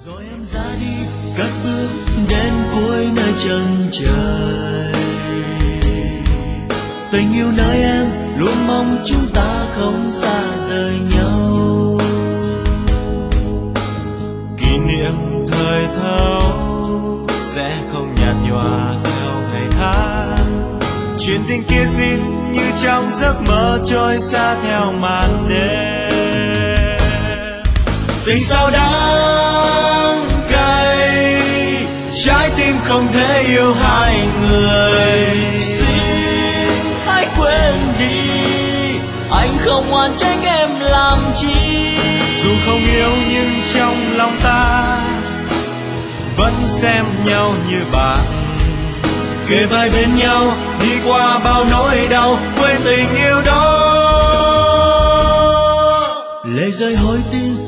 Rồi em ra đi cất bước đến cuối nơi chân trời. Tình yêu nơi em luôn mong chúng ta không xa rời nhau. Kỷ niệm thời thơ sẽ không nhạt nhòa theo ngày tháng. Chuyện tình kia xin như trong giấc mơ trôi xa theo màn đêm. Tình sao đáng cay, trái tim không thể yêu hai người. Xin hãy quên đi, anh không oán trách em làm chi. Dù không yêu nhưng trong lòng ta vẫn xem nhau như bạn. Kề vai bên nhau đi qua bao nỗi đau, quên tình yêu đó. Lệ rơi hối tiếc